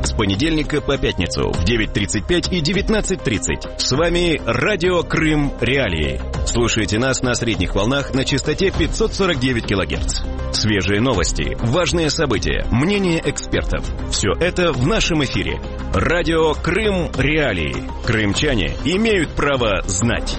С понедельника по пятницу в 9:35 и 19:30. С вами Радио Крым Реалии. Слушайте нас на средних волнах на частоте 549 кГц. Свежие новости, важные события, мнения экспертов. Все это в нашем эфире. Радио Крым Реалии. Крымчане имеют право знать.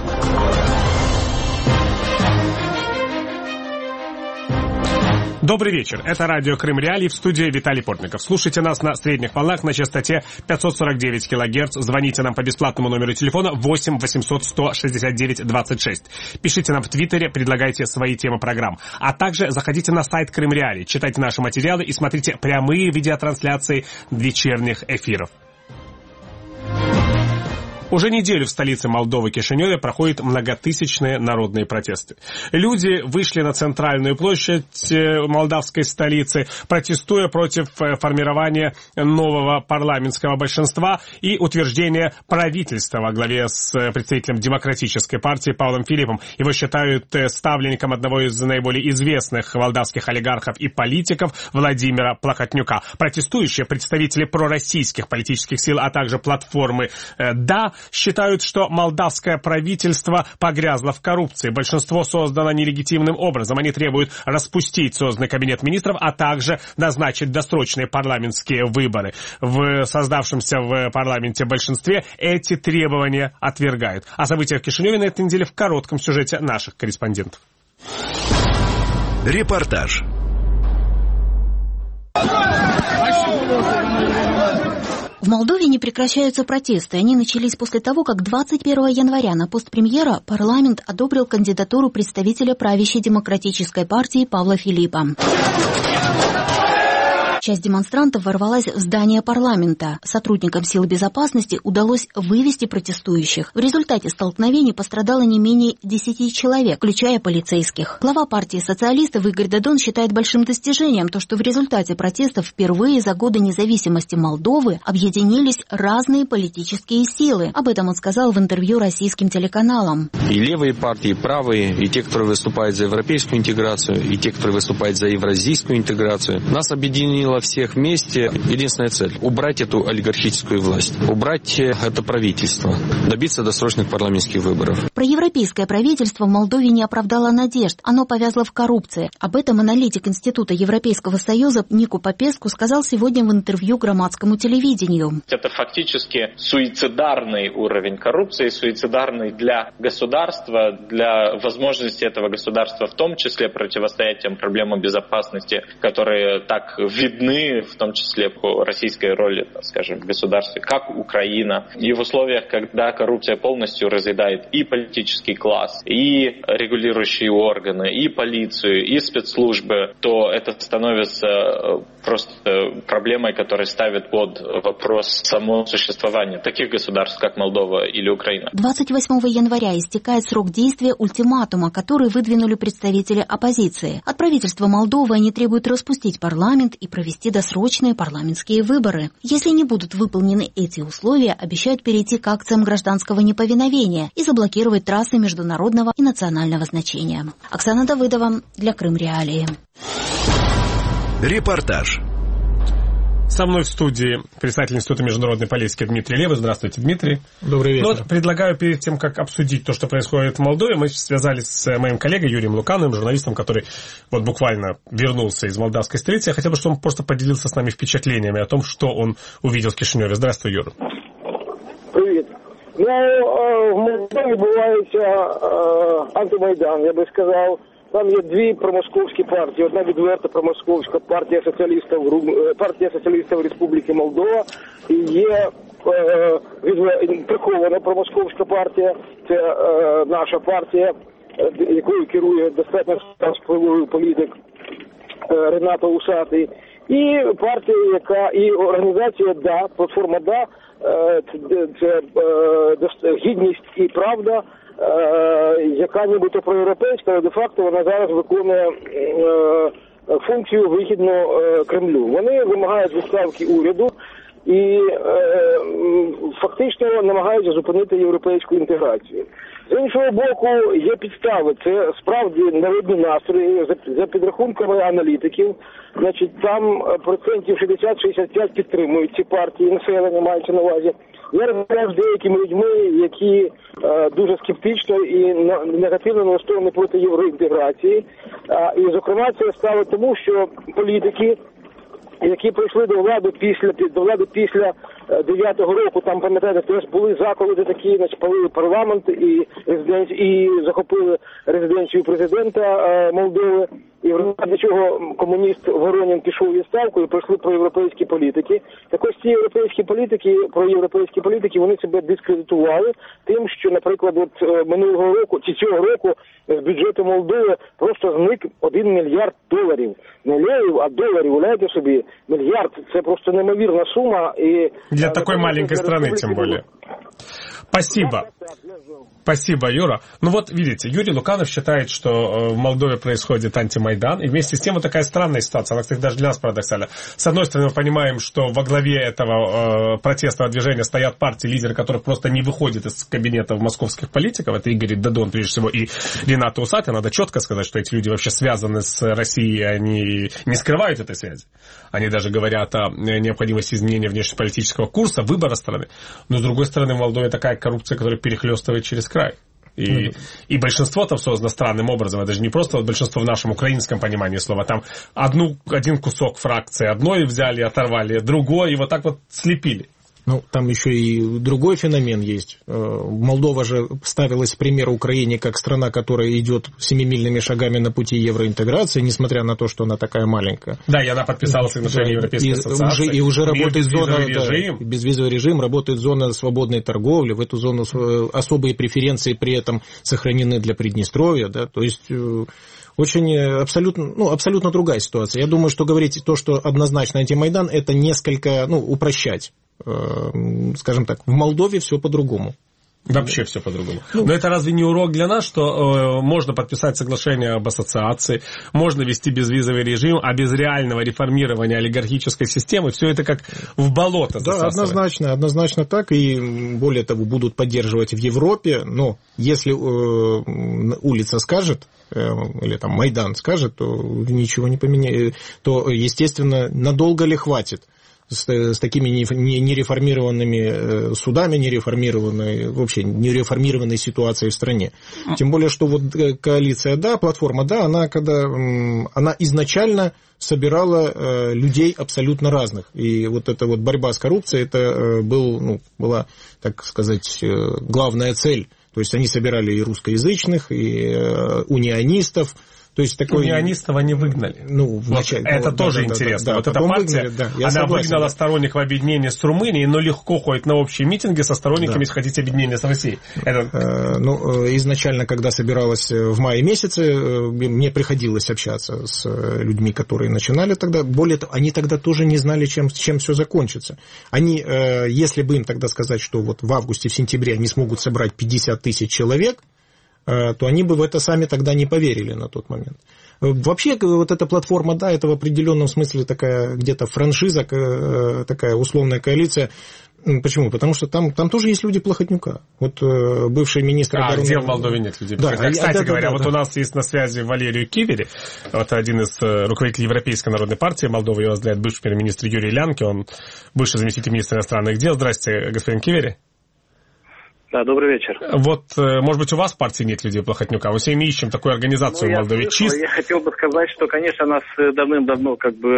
Добрый вечер. Это радио Крым Реалии, в студии Виталий Портников. Слушайте нас на средних волнах на частоте 549 кГц. Звоните нам по бесплатному номеру телефона 8 800 169 26. Пишите нам в Твиттере, предлагайте свои темы программ. А также заходите на сайт Крым Реалии, читайте наши материалы и смотрите прямые видеотрансляции вечерних эфиров. Уже неделю в столице Молдовы Кишиневе проходят многотысячные народные протесты. Люди вышли на центральную площадь молдавской столицы, протестуя против формирования нового парламентского большинства и утверждения правительства во главе с представителем Демократической партии Павлом Филиппом. Его считают ставленником одного из наиболее известных молдавских олигархов и политиков Владимира Плахотнюка. Протестующие представители пророссийских политических сил, а также платформы «Да», считают, что молдавское правительство погрязло в коррупции. Большинство создано нелегитимным образом. Они требуют распустить созданный кабинет министров, а также назначить досрочные парламентские выборы. В создавшемся в парламенте большинстве эти требования отвергают. О событиях в Кишиневе на этой неделе в коротком сюжете наших корреспондентов. Репортаж. В Молдове не прекращаются протесты. Они начались после того, как 21 января на пост премьера парламент одобрил кандидатуру представителя правящей демократической партии Павла Филиппа. Часть демонстрантов ворвалась в здание парламента. Сотрудникам сил безопасности удалось вывести протестующих. В результате столкновений пострадало не менее 10 человек, включая полицейских. Глава партии социалистов Игорь Додон считает большим достижением то, что в результате протестов впервые за годы независимости Молдовы объединились разные политические силы. Об этом он сказал в интервью российским телеканалам. И левые партии, и правые, и те, которые выступают за европейскую интеграцию, и те, которые выступают за евразийскую интеграцию. Нас объединило всех вместе единственная цель – убрать эту олигархическую власть, убрать это правительство, добиться досрочных парламентских выборов. Проевропейское правительство в Молдове не оправдало надежд, оно повязло в коррупции. Об этом аналитик Института Европейского Союза Нику Попеску сказал сегодня в интервью громадскому телевидению. Это фактически суицидарный уровень коррупции, суицидарный для государства, для возможности этого государства в том числе противостоять тем проблемам безопасности, которые так видны, в том числе по российской роли, скажем, в государстве, как Украина. И в условиях, когда коррупция полностью разъедает и политический класс, и регулирующие органы, и полицию, и спецслужбы, то это становится просто проблемой, которая ставит под вопрос само существование таких государств, как Молдова или Украина. 28 января истекает срок действия ультиматума, который выдвинули представители оппозиции. От правительства Молдовы они требуют распустить парламент и провести досрочные парламентские выборы. Если не будут выполнены эти условия, обещают перейти к акциям гражданского неповиновения и заблокировать трассы международного и национального значения. Оксана Давыдова для Крым Реалии. Репортаж. Со мной в студии председатель Института международной политики Дмитрий Левый. Здравствуйте, Дмитрий. Добрый вечер. Вот предлагаю перед тем, как обсудить то, что происходит в Молдове, мы связались с моим коллегой Юрием Лукановым, журналистом, который вот буквально вернулся из молдавской столицы. Я хотел бы, чтобы он просто поделился с нами впечатлениями о том, что он увидел в Кишиневе. Здравствуй, Юра. Привет. Ну, в Молдові відбувається антимайдан, я би сказав. Там є дві промосковські партії. Одна відверта промосковська партія соціалістів Республіки Молдова. І є прихована промосковська партія. Це наша партія, якою керує достатньо впливовий політик Ренато Усатий. І партія, яка і організація ДА, платформа ДА, це гідність і правда, яка нібито проєвропейська, але де-факто вона зараз виконує функцію вигідну Кремлю. Вони вимагають відставки уряду, і фактично намагаються зупинити європейську інтеграцію. З іншого боку, є підстави. Це справді народні настрої. За підрахунками аналітиків, значить, там процентів 60-65 підтримують ці партії, населення мається на увазі. Я розмовляв з деякими людьми, які дуже скептично і негативно налаштовані проти євроінтеграції. І, зокрема, це стало тому, що політики, які прийшли до влади після 9-го року, там, пам'ятаєте, теж були заколоти такі, значить, палили парламент і захопили резиденцію президента Молдови. І в результаті чого комуніст Воронін пішов у відставку і прийшли проєвропейські політики. Так ось ці проєвропейські політики, вони себе дискредитували тим, що, наприклад, от минулого року, чи цього року з бюджету Молдови просто зник $1 мільярд. Не леїв, а доларів. Уявляєте собі, мільярд. Це просто неймовірна сума. И для такой маленькой страны, тем более. Спасибо. Спасибо, Юра. Ну вот, видите, Юрий Луканов считает, что в Молдове происходит антимайдан, и вместе с тем вот такая странная ситуация, она, кстати, даже для нас парадоксальна. С одной стороны, мы понимаем, что во главе этого протестного движения стоят партии, лидеры которых просто не выходят из кабинетов московских политиков, это Игорь Додон, прежде всего, и Ренат Усатый. Надо четко сказать, что эти люди вообще связаны с Россией, они не скрывают этой связи. Они даже говорят о необходимости изменения внешнеполитического курса, выбора страны. Но, с другой стороны, в Молдове такая коррупция, которая перехлестывает через край. И большинство там создано странным образом. Это же не просто вот большинство в нашем украинском понимании слова. Там один кусок фракции одной взяли, оторвали, другой, и вот так вот слепили. Ну, там еще и другой феномен есть. Молдова же ставилась в пример Украине как страна, которая идет семимильными шагами на пути евроинтеграции, несмотря на то, что она такая маленькая. Да, и она подписала соглашение Европейской ассоциации. И уже работает зона... Безвизовый режим, работает зона свободной торговли. В эту зону особые преференции при этом сохранены для Приднестровья. Да? То есть... Очень абсолютно другая ситуация. Я думаю, что говорить то, что однозначно антимайдан, это несколько, упрощать. Скажем так, в Молдове все по-другому. Вообще все по-другому. Но это разве не урок для нас, что можно подписать соглашение об ассоциации, можно вести безвизовый режим, а без реального реформирования олигархической системы все это как в болото засасывает? Да, однозначно так, и более того, будут поддерживать в Европе, но если улица скажет, или там Майдан скажет, то ничего не поменяет, то, естественно, надолго ли хватит? С такими нереформированными судами, вообще нереформированной ситуацией в стране. Тем более, что вот коалиция, да, платформа, да, она изначально собирала людей абсолютно разных. И вот эта вот борьба с коррупцией, это была, так сказать, главная цель. То есть они собирали и русскоязычных, и унионистов. То есть такой... Унионистов они выгнали. Вначале. Это тоже интересно. Вот эта партия, она выгнала сторонников объединения с Румынией, но легко ходит на общие митинги со сторонниками, если хотите, объединения с Россией. Изначально, когда собиралась в мае месяце, мне приходилось общаться с людьми, которые начинали тогда. Более того, они тогда тоже не знали, чем все закончится. Они, если бы им тогда сказать, что вот в августе, в сентябре они смогут собрать 50 тысяч человек, то они бы в это сами тогда не поверили на тот момент. Вообще, вот эта платформа, да, это в определенном смысле такая где-то франшиза, такая условная коалиция. Почему? Потому что там тоже есть люди Плохотнюка. Вот бывший министр обороны... где в Молдове нет людей? Да, кстати говоря, у нас есть на связи Валерий Кивери, вот один из руководителей Европейской народной партии Молдовы, его возглавляет бывший премьер-министр Юрий Лянки, он бывший заместитель министра иностранных дел. Здравствуйте, господин Кивери. Да, добрый вечер. Вот, может быть, у вас в партии нет людей Плохотнюка? Мы все ищем такую организацию в Молдове. Я хотел бы сказать, что, конечно, нас давным-давно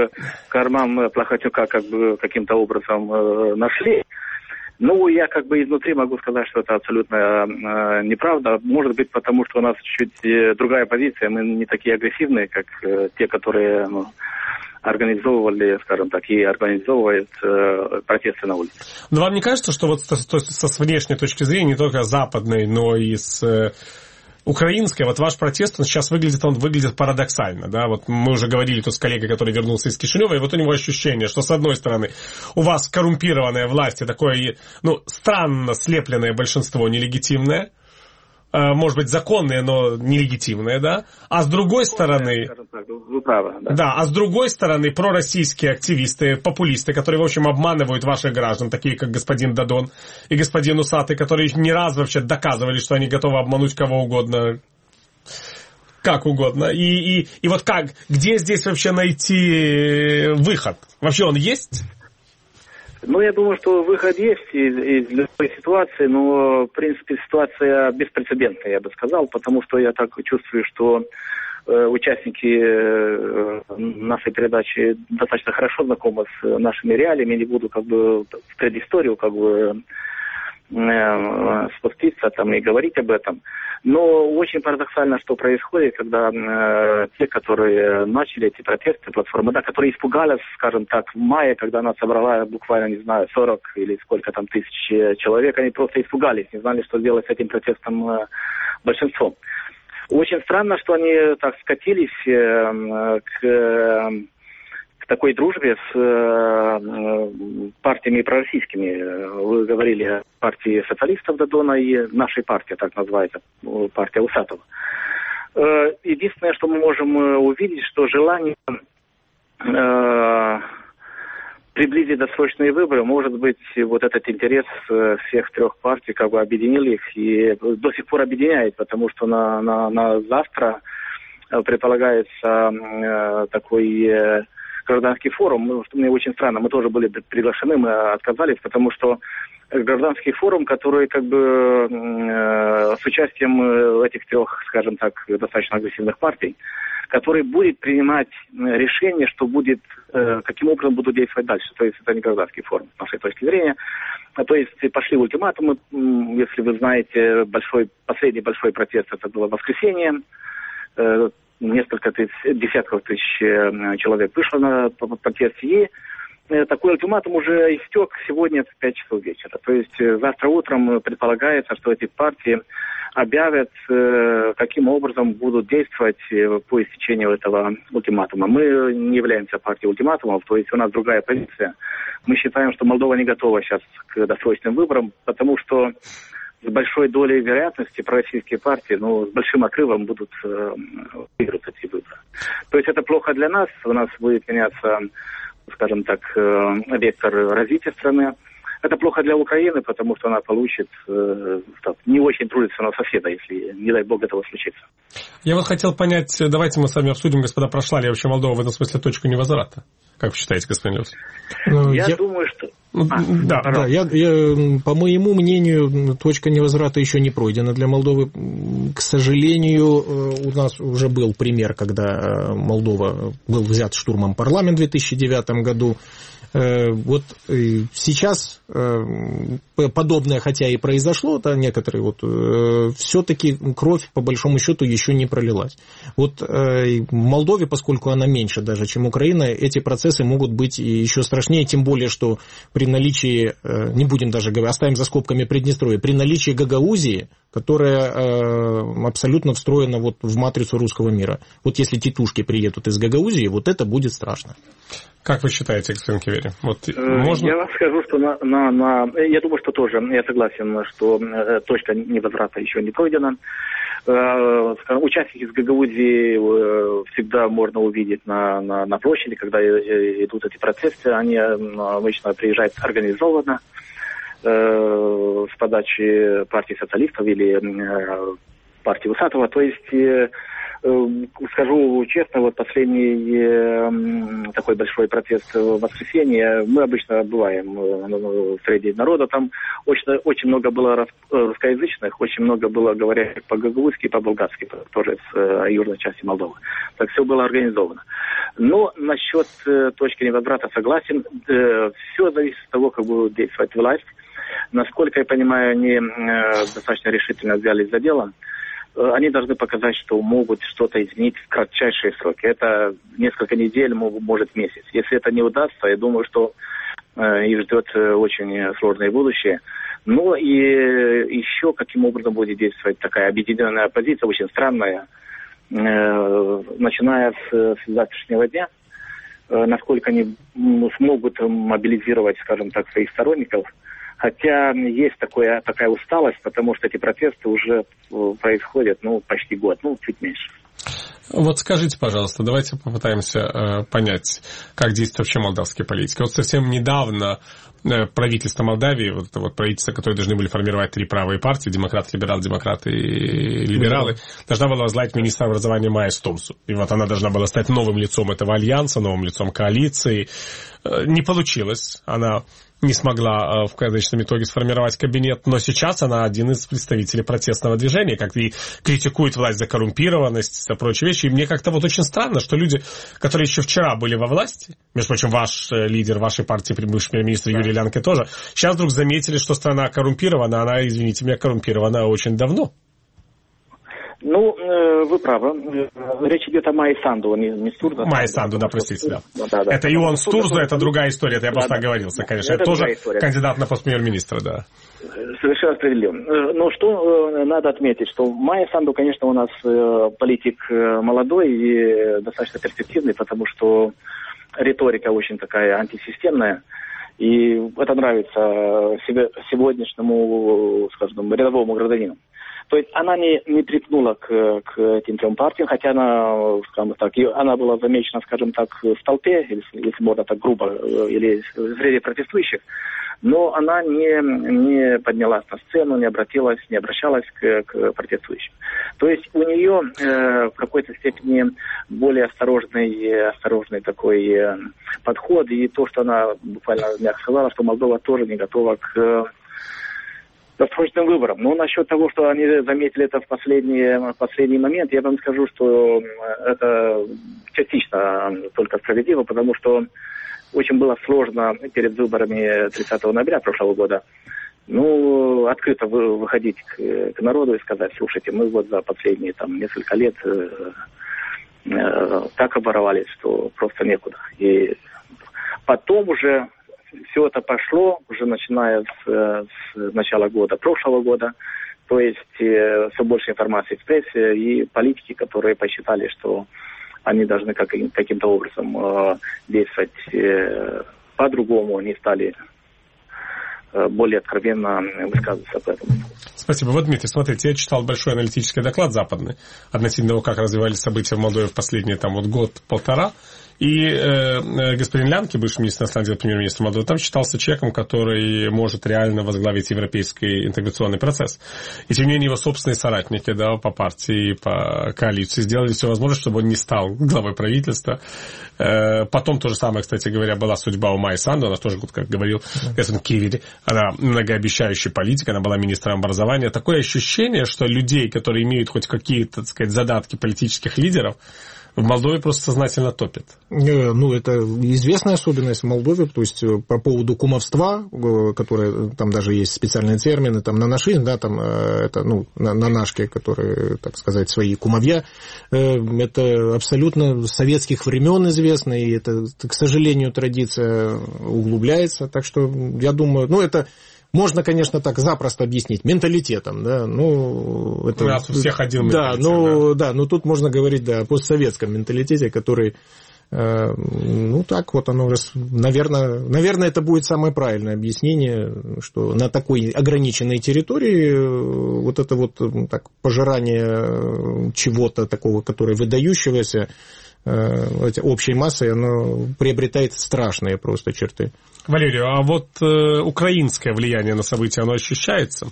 карман Плохотнюка каким-то образом нашли. Я изнутри могу сказать, что это абсолютно неправда. Может быть, потому что у нас чуть другая позиция. Мы не такие агрессивные, как те, которые... организовывали, скажем так, и организовывают протесты на улице. Но вам не кажется, что вот с внешней точки зрения, не только западной, но и с украинской, вот ваш протест, он сейчас выглядит парадоксально, да, вот мы уже говорили тут с коллегой, который вернулся из Кишинева, и вот у него ощущение, что с одной стороны у вас коррумпированная власть и такое, странно слепленное большинство нелегитимное, может быть, законные, но нелегитимные, да? А с другой стороны... Вы правы, да. Да, а с другой стороны, пророссийские активисты, популисты, которые, в общем, обманывают ваших граждан, такие как господин Дадон и господин Усатый, которые не раз вообще доказывали, что они готовы обмануть кого угодно, как угодно. И вот как, где здесь вообще найти выход? Вообще он есть? Ну, я думаю, что выход есть из любой ситуации, но, в принципе, ситуация беспрецедентная, я бы сказал, потому что я так чувствую, что участники нашей передачи достаточно хорошо знакомы с нашими реалиями, не буду как бы в предысторию как бы спуститься там и говорить об этом. Но очень парадоксально, что происходит, когда те, которые начали эти протесты, платформы, да, которые испугались, скажем так, в мае, когда она собрала буквально, не знаю, 40 или сколько там тысяч человек, они просто испугались, не знали, что делать с этим протестом большинством. Очень странно, что они так скатились к такой дружбе с партиями пророссийскими. Вы говорили о партии социалистов Дадона и нашей партии, так называется, партия Усатова. Единственное, что мы можем увидеть, что желание приблизить досрочные выборы, может быть, вот этот интерес всех трех партий как бы объединил их и до сих пор объединяет, потому что на завтра предполагается такой гражданский форум, что мне очень странно, мы тоже были приглашены, мы отказались, потому что гражданский форум, который как бы с участием этих трех, скажем так, достаточно агрессивных партий, который будет принимать решение, что будет, каким образом будут действовать дальше. То есть это не гражданский форум, с нашей точки зрения. То есть пошли ультиматумы, если вы знаете, последний большой протест, это было воскресенье, несколько десятков тысяч человек вышло на протест, и такой ультиматум уже истек сегодня в 5 часов вечера. То есть завтра утром предполагается, что эти партии объявят, каким образом будут действовать по истечению этого ультиматума. Мы не являемся партией ультиматумов, то есть у нас другая позиция. Мы считаем, что Молдова не готова сейчас к досрочным выборам, потому что с большой долей вероятности пророссийские партии, с большим отрывом будут выиграть эти выборы. То есть это плохо для нас, у нас будет меняться, скажем так, вектор развития страны. Это плохо для Украины, потому что она получит не очень трудится на соседа, если, не дай бог, этого случится. Я вот хотел понять, давайте мы с вами обсудим, господа, прошла ли вообще Молдова в этом смысле точку невозврата? Как вы считаете, господин Левс? Я думаю, что... Да, по моему мнению, точка невозврата еще не пройдена для Молдовы. К сожалению, у нас уже был пример, когда Молдова был взят штурмом парламент в 2009 году. Вот сейчас подобное, хотя и произошло, да, некоторые все-таки кровь, по большому счету, еще не пролилась. Вот в Молдове, поскольку она меньше даже, чем Украина, эти процессы могут быть еще страшнее, тем более, что при наличии, не будем даже говорить, оставим за скобками Приднестровье, при наличии Гагаузии, которая абсолютно встроена в матрицу русского мира. Вот если титушки приедут из Гагаузии, вот это будет страшно. Как вы считаете, господин Кивери? Можно... Я вам скажу, что я думаю, что тоже, я согласен, что точка невозврата еще не пройдена. Участники из Гагаузии всегда можно увидеть на площади, когда идут эти протесты. Они обычно приезжают организованно с подачи партии социалистов или партии Усатова. То есть... Скажу честно, последний такой большой протест в воскресенье, мы обычно бываем среди народа, там очень много было русскоязычных, очень много было говорящих по-гагаузски и по-болгарски, тоже с южной части Молдовы. Так все было организовано. Но насчет точки невозврата согласен, все зависит от того, как будет действовать власть. Насколько я понимаю, они достаточно решительно взялись за дело. Они должны показать, что могут что-то изменить в кратчайшие сроки. Это несколько недель, может месяц. Если это не удастся, я думаю, что их ждет очень сложное будущее. Но и еще каким образом будет действовать такая объединенная оппозиция, очень странная, начиная с завтрашнего дня, насколько они смогут мобилизировать, скажем так, своих сторонников. Хотя есть такая усталость, потому что эти протесты уже происходят, почти год, чуть меньше. Вот скажите, пожалуйста, давайте попытаемся понять, как действуют вообще молдавские политики. Вот совсем недавно правительство Молдавии, вот это вот правительство, которое должны были формировать три правые партии, демократы, либералы и либералы, должна была возглавить министра образования Майя Стумсу. И вот она должна была стать новым лицом этого альянса, новым лицом коалиции. Не получилось. Она не смогла в конечном итоге сформировать кабинет, но сейчас она один из представителей протестного движения, как и критикует власть за коррумпированность, за прочие вещи. И мне как-то вот очень странно, что люди, которые еще вчера были во власти, между прочим, ваш лидер вашей партии, бывший премьер-министр Юрий Лянке тоже, сейчас вдруг заметили, что страна коррумпирована, она, извините меня, коррумпирована очень давно. Вы правы. Речь идет о Майе Санду, не Стурзу. Майя Санду, да, простите, да. Это и он Стурзу, это другая история, это я просто оговорился, конечно. Это тоже кандидат на пост премьер-министра, да. Совершенно справедливо. Но что надо отметить, что Майя Санду, конечно, у нас политик молодой и достаточно перспективный, потому что риторика очень такая антисистемная. И это нравится сегодняшнему, скажем, рядовому гражданину. То есть она не припнула к этим трем партиям, хотя она, скажем так, она была замечена, скажем так, в толпе, если можно так грубо, или среди протестующих, но она не поднялась на сцену, не обращалась к протестующим. То есть у нее в какой-то степени более осторожный такой подход, и то, что она буквально мягко сказала, что Молдова тоже не готова к досрочным выборам. Но насчет того, что они заметили это в последний момент, я вам скажу, что это частично только справедливо, потому что очень было сложно перед выборами 30 ноября прошлого года открыто выходить к народу и сказать: слушайте, мы вот за последние несколько лет так оборовались, что просто некуда. И потом уже все это пошло, уже начиная с начала прошлого года, то есть все больше информации в прессе, и политики, которые посчитали, что они должны каким-то образом действовать по-другому, они стали более откровенно высказываться об этом. Спасибо. Вот, Дмитрий, смотрите, я читал большой аналитический доклад западный относительно того, как развивались события в Молдове в последние год-полтора. И господин Лянке, бывший министр иностранных дел, премьер-министр Молдовы, там считался человеком, который может реально возглавить европейский интеграционный процесс. И тем не менее его собственные соратники, по партии, по коалиции сделали все возможное, чтобы он не стал главой правительства. Потом то же самое, кстати говоря, была судьба у Майи Санду, она тоже, как говорил господин Кивери, она многообещающий политик, она была министром образования. Такое ощущение, что людей, которые имеют хоть какие-то, так сказать, задатки политических лидеров, в Молдове просто сознательно топят. Это известная особенность в Молдове, то есть по поводу кумовства, которое, там даже есть специальные термины, нанашизм, это, нанашки, которые, так сказать, свои кумовья, это абсолютно с советских времен известно, и это, к сожалению, традиция углубляется, так что, я думаю, это... Можно, конечно, так запросто объяснить менталитетом, это... У нас у всех один менталитет. Но тут можно говорить, о постсоветском менталитете, который, оно, наверное, это будет самое правильное объяснение, что на такой ограниченной территории пожирание чего-то такого, которое выдающегося, общей массой, оно приобретает страшные просто черты. Валерий, а вот украинское влияние на события, оно ощущается?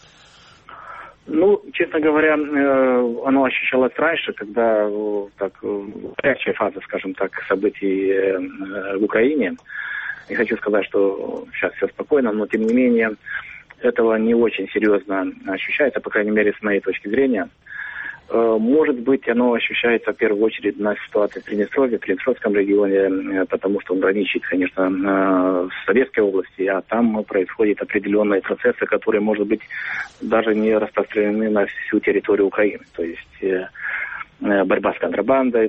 Честно говоря, оно ощущалось раньше, когда горячая фаза, скажем так, событий в Украине. Не хочу сказать, что сейчас все спокойно, но тем не менее этого не очень серьезно ощущается, по крайней мере, с моей точки зрения. Может быть, оно ощущается в первую очередь на ситуации в Приднестровье, в Приднестровском регионе, потому что он граничит, конечно, с Советской областью, а там происходят определенные процессы, которые, может быть, даже не распространены на всю территорию Украины. То есть борьба с контрабандой,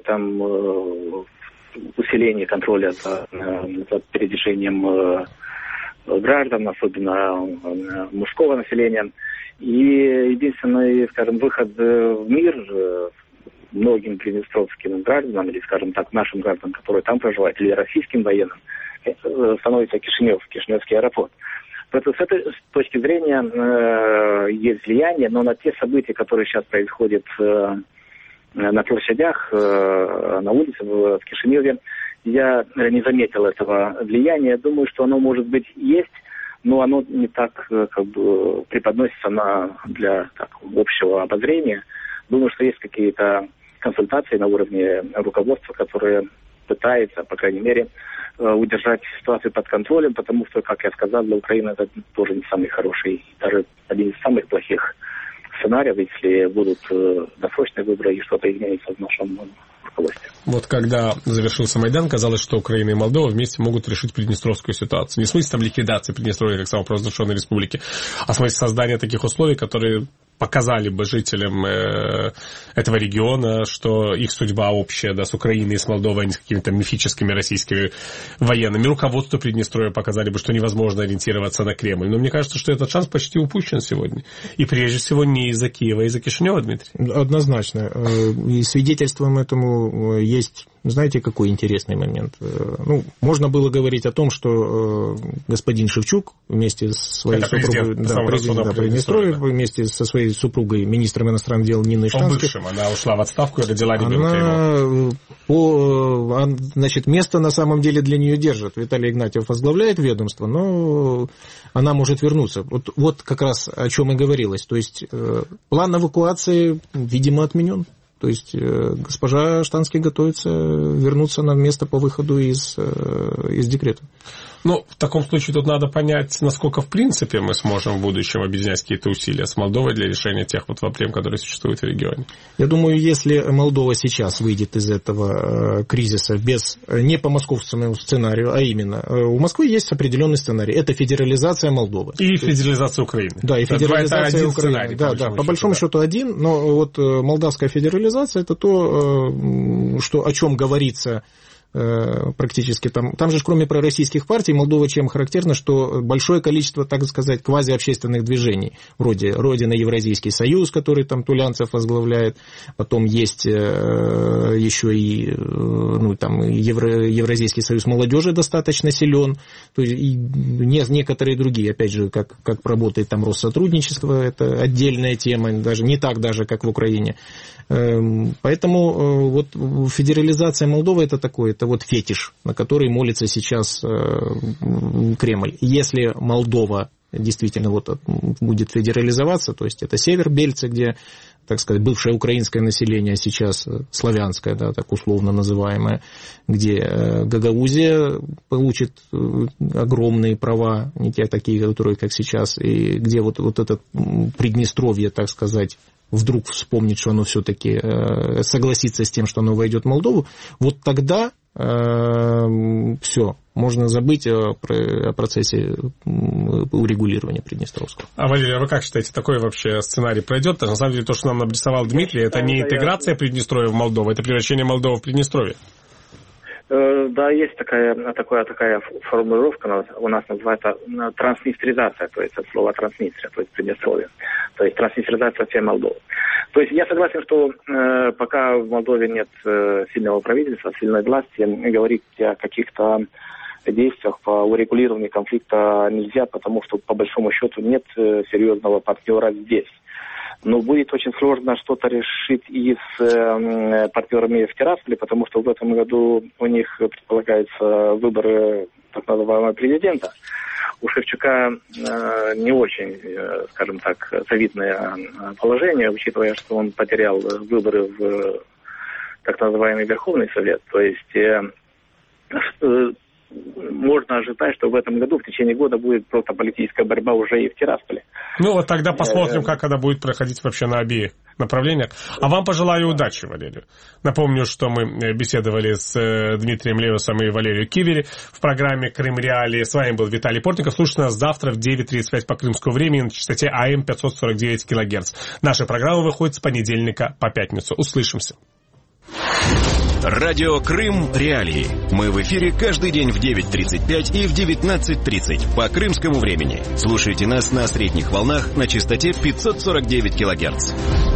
усиление контроля за передвижением граждан, особенно мужского населения. И единственный, скажем, выход в мир многим приднестровским гражданам, или, скажем так, нашим гражданам, которые там проживают, или российским военным, становится Кишиневский аэропорт. с этой точки зрения есть влияние, но на те события, которые сейчас происходят на площадях, на улице в Кишиневе, я не заметил этого влияния. Думаю, что оно, может быть, есть, но оно не так как бы преподносится для общего обозрения. Думаю, что есть какие-то консультации на уровне руководства, которые пытаются, по крайней мере, удержать ситуацию под контролем, потому что, как я сказал, для Украины это тоже не самый хороший, даже один из самых плохих сценариев, если будут досрочные выборы и что-то изменится в нашем руководстве. Вот когда завершился Майдан, казалось, что Украина и Молдова вместе могут решить приднестровскую ситуацию. Не в смысле там ликвидации Приднестровья как самопровозглашенной республики, а в смысле создания таких условий, которые показали бы жителям этого региона, что их судьба общая, да, с Украиной и с Молдовой, а не с какими-то мифическими российскими военными. Руководство Приднестровья показали бы, что невозможно ориентироваться на Кремль. Но мне кажется, что этот шанс почти упущен сегодня. И прежде всего не из-за Киева, а из-за Кишинева, Дмитрий. Однозначно. И свидетельством этому есть... Знаете, какой интересный момент? Можно было говорить о том, что господин Шевчук вместе со своей супругой, президент Приднестровья, вместе со своей супругой, министром иностранных дел Ниной Штанской... Она ушла в отставку и родила ребенка ему. Значит, место на самом деле для нее держит. Виталий Игнатьев возглавляет ведомство, но она может вернуться. Вот как раз о чем и говорилось. То есть план эвакуации, видимо, отменен. То есть госпожа Штанский готовится вернуться на место по выходу из декрета. Ну, в таком случае тут надо понять, насколько в принципе мы сможем в будущем объединять какие-то усилия с Молдовой для решения тех вот проблем, которые существуют в регионе. Я думаю, если Молдова сейчас выйдет из этого кризиса не по московскому сценарию, а именно, у Москвы есть определенный сценарий. Это федерализация Молдовы. И федерализация Украины. Да, и федерализация Украины. Да, по большому счету один, но вот молдавская федерализация это то, о чем говорится практически там же, кроме пророссийских партий, Молдова чем характерна, что большое количество, так сказать, квазиобщественных движений, вроде Родина Евразийский союз, который там Тулянцев возглавляет, потом есть еще и Евразийский союз молодежи достаточно силен, то есть и некоторые другие, опять же, как работает там Россотрудничество, это отдельная тема, даже не так даже, как в Украине. Поэтому вот федерализация Молдовы это такое, это вот фетиш, на который молится сейчас Кремль. Если Молдова действительно вот будет федерализоваться, то есть это север Бельцы, где, так сказать, бывшее украинское население, а сейчас славянское, да, так условно называемое, где Гагаузия получит огромные права, не те такие, которые как сейчас, и где вот это Приднестровье, так сказать, вдруг вспомнит, что оно все-таки согласится с тем, что оно войдет в Молдову, вот тогда все, можно забыть о процессе урегулирования Приднестровского. А, Валерий, вы как считаете, такой вообще сценарий пройдет? На самом деле, то, что нам обрисовал Дмитрий, это не интеграция Приднестровья в Молдову, это превращение Молдовы в Приднестровье. Да, есть такая формулировка, у нас называется транснистризация, то есть от слова Транснистрия, то есть Приднестровье, то есть транснистризация всей Молдовы. То есть я согласен, что пока в Молдове нет сильного правительства, сильной власти, говорить о каких-то действиях по урегулированию конфликта нельзя, потому что по большому счету нет серьезного партнера здесь. Но будет очень сложно что-то решить и с партнерами в Тирасполе, потому что в этом году у них предполагаются выборы так называемого президента. У Шевчука не очень, скажем так, завидное положение, учитывая, что он потерял выборы в так называемый Верховный Совет. То есть можно ожидать, что в этом году, в течение года, будет просто политическая борьба уже и в Тирасполе. Ну, вот тогда посмотрим, как она будет проходить вообще на обеих направлениях. А вам пожелаю удачи, Валерий. Напомню, что мы беседовали с Дмитрием Левусом и Валерием Кивери в программе «Крым Реалии». С вами был Виталий Портников. Слушайте нас завтра в 9:35 по крымскому времени на частоте АМ 549 кГц. Наша программа выходит с понедельника по пятницу. Услышимся. Радио «Крым Реалии». Мы в эфире каждый день в 9:35 и в 19:30 по крымскому времени. Слушайте нас на средних волнах на частоте 549 кГц.